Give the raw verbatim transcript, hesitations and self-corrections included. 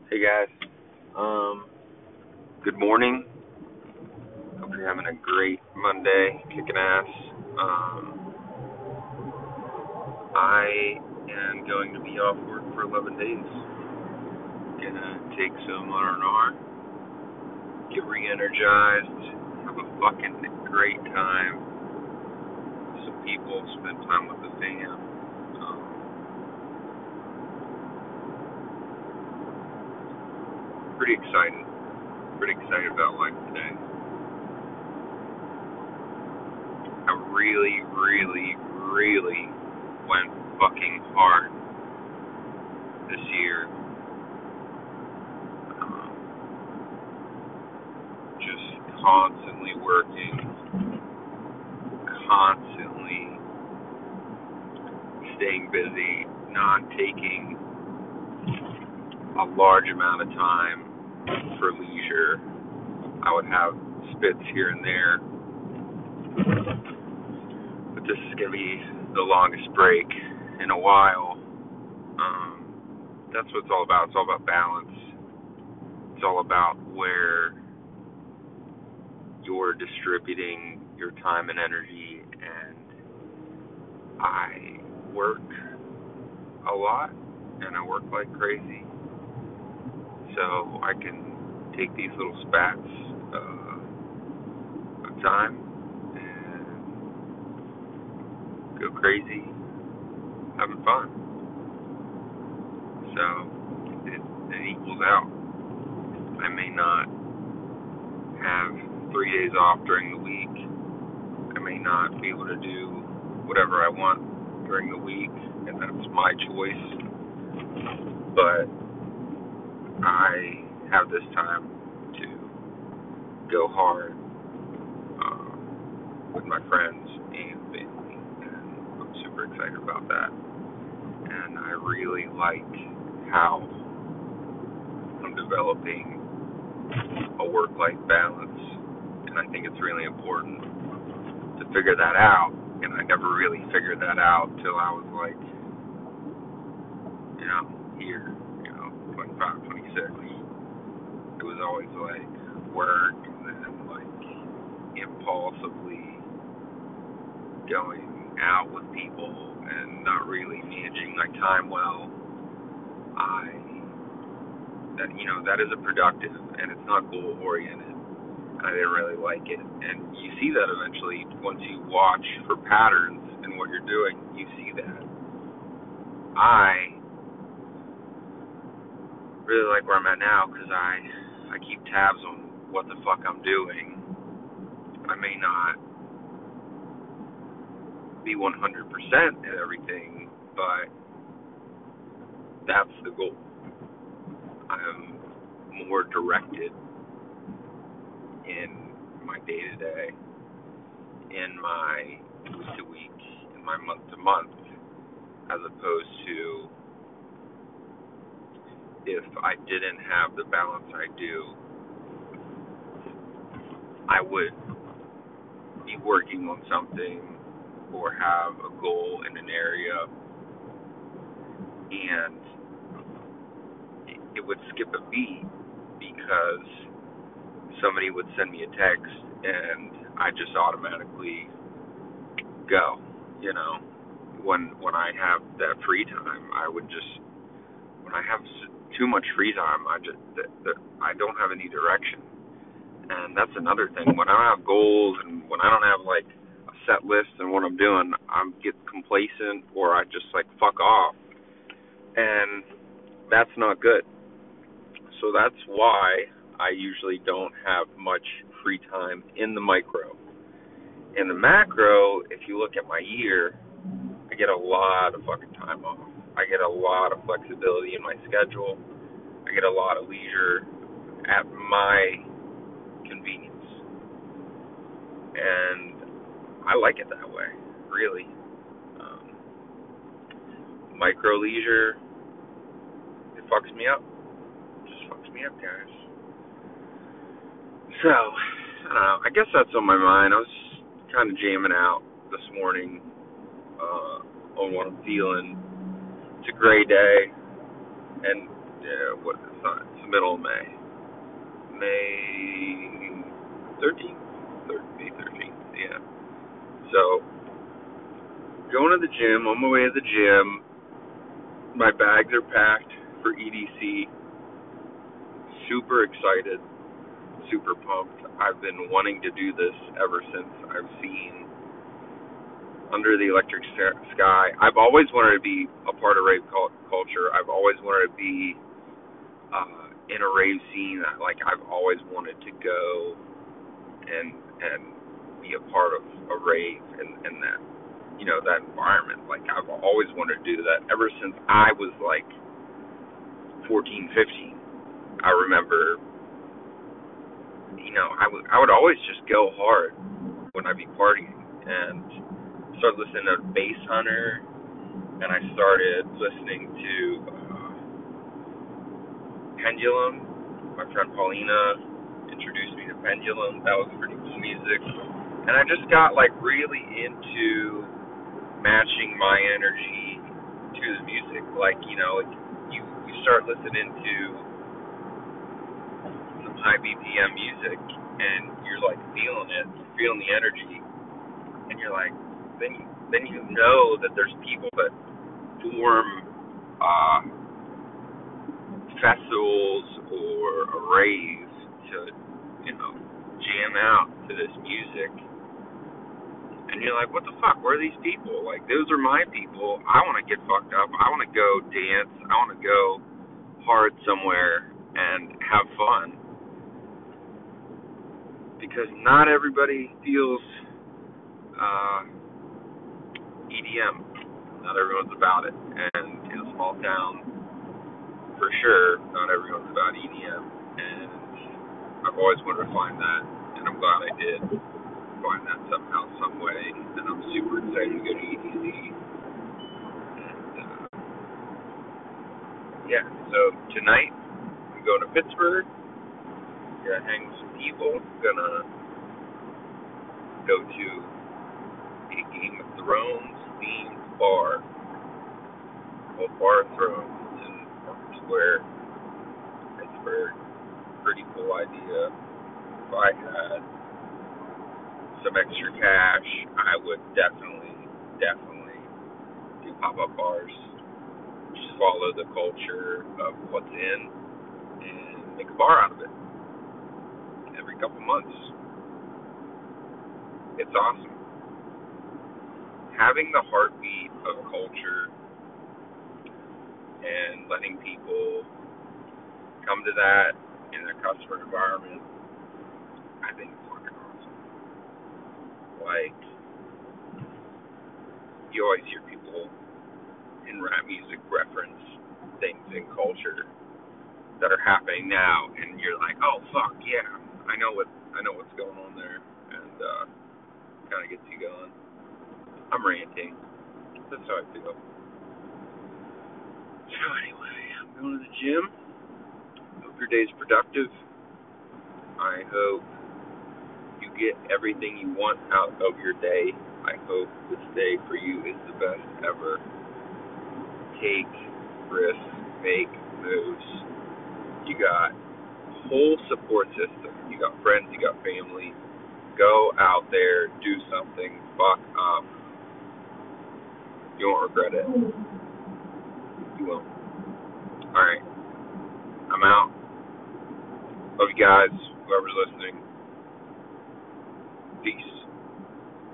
Hey guys, um, good morning. Hope you're having a great Monday, kicking ass. Um, I am going to be off work for eleven days. Gonna take some R and R, get re-energized, have a fucking great time. Some people, spend time with the fam. Um, pretty excited. Pretty excited about life today. I really, really, really went fucking hard this year. Um, just constantly working, constantly staying busy, not taking a large amount of time for leisure. I would have spits here and there, but this is going to be the longest break in a while. Um, that's what it's all about. It's all about balance. It's all about where you're distributing your time and energy, and I work a lot and I work like crazy, so I can take these little spats uh, of time and go crazy having fun. So it, it equals out. I may not have three days off during the week. I may not be able to do whatever I want during the week, and that's my choice. But I have this time to go hard uh, with my friends and family, and I'm super excited about that. And I really like how I'm developing a work-life balance, and I think it's really important to figure that out. And I never really figured that out till I was like, you know, here, you know, twenty-five, twenty-six. It was always like work, and then like impulsively going out with people and not really managing my time well. I that you know that isn't productive, and it's not goal oriented. I didn't really like it, and you see that eventually once you watch for patterns in what you're doing. You see that. I really like where I'm at now because I I keep tabs on what the fuck I'm doing. I may not be one hundred percent at everything, but that's the goal. I'm more directed in my day-to-day, in my week-to-week, in my month-to-month, as opposed to if I didn't have the balance I do, I would be working on something or have a goal in an area, and it would skip a beat because somebody would send me a text and I just automatically go. You know, when when I have that free time, I would just when I have too much free time, I just the, the, I don't have any direction. And that's another thing. When I don't have goals and when I don't have like a set list and what I'm doing, I get complacent or I just like fuck off, and that's not good. So that's why I usually don't have much free time in the micro. In the macro, if you look at my year, I get a lot of fucking time off. I get a lot of flexibility in my schedule. I get a lot of leisure at my convenience. And I like it that way, really. Um, micro leisure, it fucks me up. It just fucks me up, guys. So, I don't know. I guess that's on my mind. I was kind of jamming out this morning uh, on what I'm feeling. It's a gray day, and Yeah, what? It's not. It's the middle of May. May thirteenth, May thirteenth. Yeah. So going to the gym. On my way to the gym. My bags are packed for E D C. Super excited. Super pumped. I've been wanting to do this ever since I've seen Under the Electric Sky. I've always wanted to be a part of rave culture. I've always wanted to be uh, in a rave scene. Like I've always wanted to go and and be a part of a rave and, and that, you know, that environment. Like I've always wanted to do that ever since I was like fourteen, fifteen. I remember, you know, I would I would always just go hard when I'd be partying, and started listening to Bass Hunter, and I started listening to uh, Pendulum. My friend Paulina introduced me to Pendulum. That was pretty cool music, and I just got like really into matching my energy to the music. Like, you know, you you start listening to some high B P M music, and you're like feeling it, feeling the energy, and you're like, then you, then you know that there's people that form uh, festivals or a rave to, you know, jam out to this music, and you're like, what the fuck? Where are these people? Like, those are my people. I want to get fucked up. I want to go dance. I want to go hard somewhere and have fun, because not everybody feels uh, E D M. Not everyone's about it, and in a small town, for sure, not everyone's about E D M, and I've always wanted to find that, and I'm glad I did find that somehow, some way, and I'm super excited to go to E D C, and, uh, yeah, so tonight, I'm going to Pittsburgh, gonna hang with some people, gonna go to a Game of Thrones themed bar called Bar of Thrones in Park Square, Pittsburgh. Pretty cool idea. If I had some extra cash, I would definitely, definitely do pop-up bars. Just follow the culture of what's in and make a bar out of it every couple months. It's awesome. Having the heartbeat of culture and letting people come to that in a customer environment, I think it's fucking awesome. Like, you always hear people in rap music reference things in culture that are happening now, and you're like, oh fuck yeah, I know what I know what's going on there, and uh, kind of gets you going. I'm ranting. That's how I feel. So anyway, I'm going to the gym. Hope your day's productive. I hope you get everything you want out of your day. I hope this day for you is the best ever. Take risks, make moves. You got a whole support system. You got friends, you got family. Go out there, do something, fuck up. You won't regret it. You won't. Alright. I'm out. Love you guys, whoever's listening. Peace.